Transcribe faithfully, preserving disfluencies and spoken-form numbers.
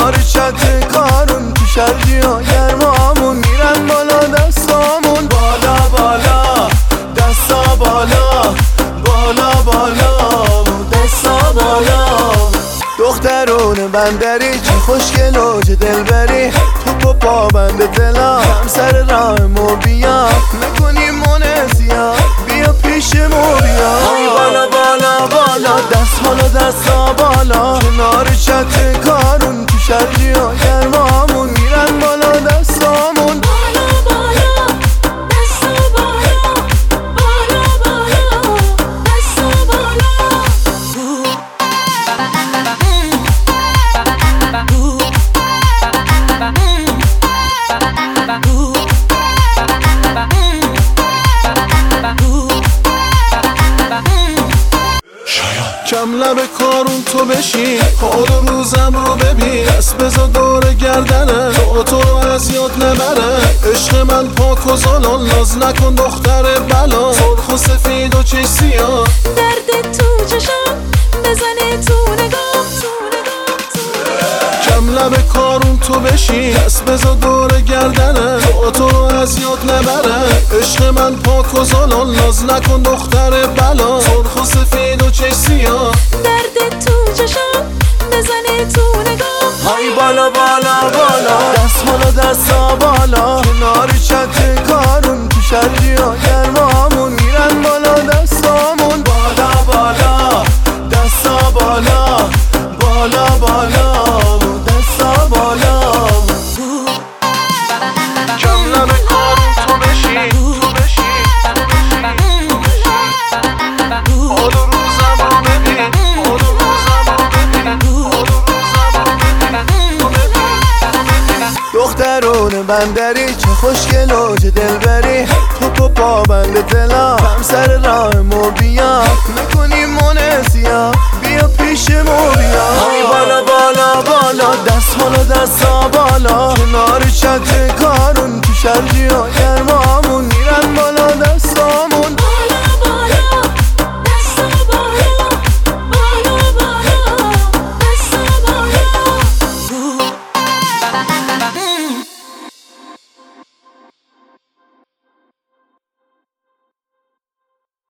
کنار چت کارون تو شرجی ها گرمامون میرن بالا دستامون بالا بالا دستا بالا بالا بالا دستا بالا دخترون بندری چه خوشگل و چه دلبری تو پا بند دلا هم سر راه مو بیا نکنی منزیا بیا پیش مو بیا بالا بالا بالا دست بالا دستا بالا کنار چت کارون تو شرجی ها گرمامون میرن بالا دستامون بالا بالا دستا بالا بالا بالا دستا بالا کم لب کارون تو بشین حال و روزم رو ببین دست بزا دور گردنه تو تو رو از یاد نبره عشق من پاک و زلال ناز نکن دختر بلا سرخ و سفید و چش سیاه درد تو چشم بزنه تو نگاه تو نگاه تو کم لب کارون تو بشین دست بزا دور گردنه تو تو رو از یاد نبره عشق من پاک و زلال ناز نکن دختر بلا سرخ و سفید و چش سیاه درد تو چشم بزنه تو نگاه های بالا بالا بالا دست بالا دستا بالا کنار چت کارون تو شرجی ها گرمامون میرن بالا دستامون بالا بالا دستا بالا بالا بالا دستا بالا کم لب کارون تو بشین تو بشین تو بشین حال و روزم رو ببین حال و روزم رو ببین حال و روزم رو ببین دخترون بندری چه خوشگل و چه دلبری تو پا بند دلا هم سر راه مو بیا نکنی منزیا بیا پیش مو بیا بالا بالا بالا دست بالا دستا بالا کنار چت کارون تو شرجی ها